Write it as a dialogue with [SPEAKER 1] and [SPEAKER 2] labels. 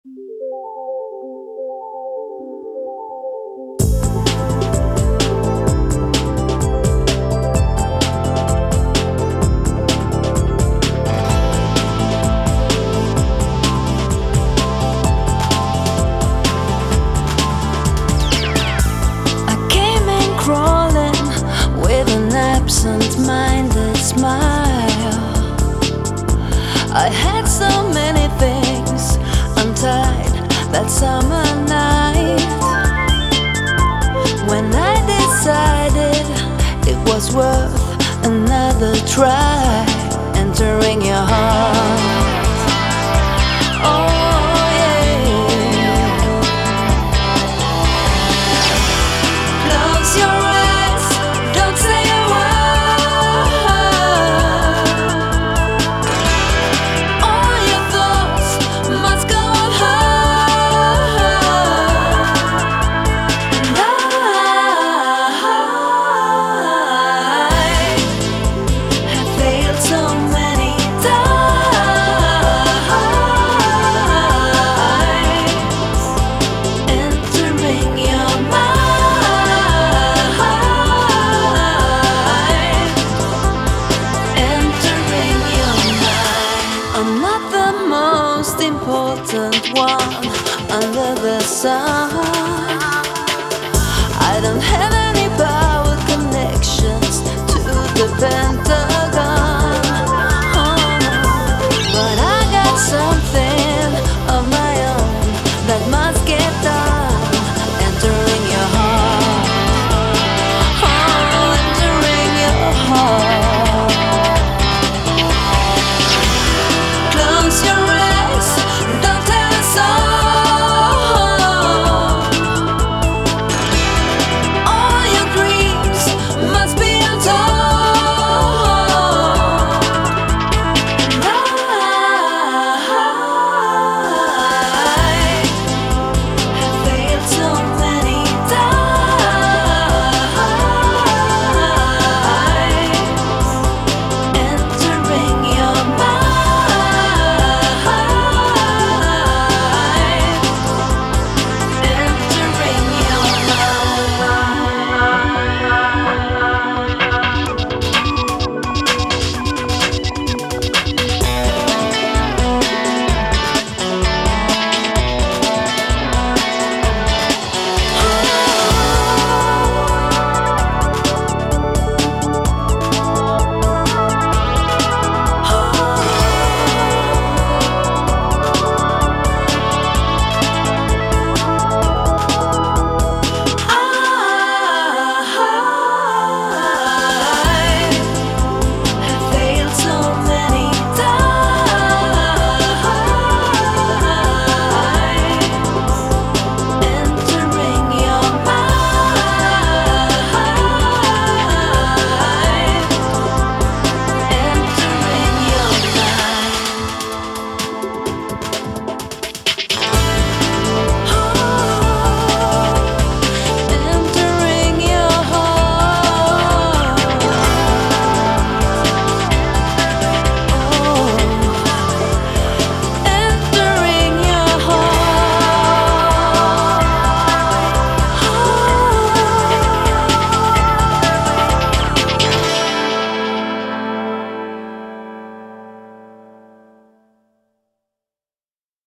[SPEAKER 1] Absent-minded smile. I had so many things untied that summer night, when I decided it was worth another try, entering your heart. Oh yeah. Close your eyes, don't say a word. I'm not the most important one under the sun. I don't have any power connections to depend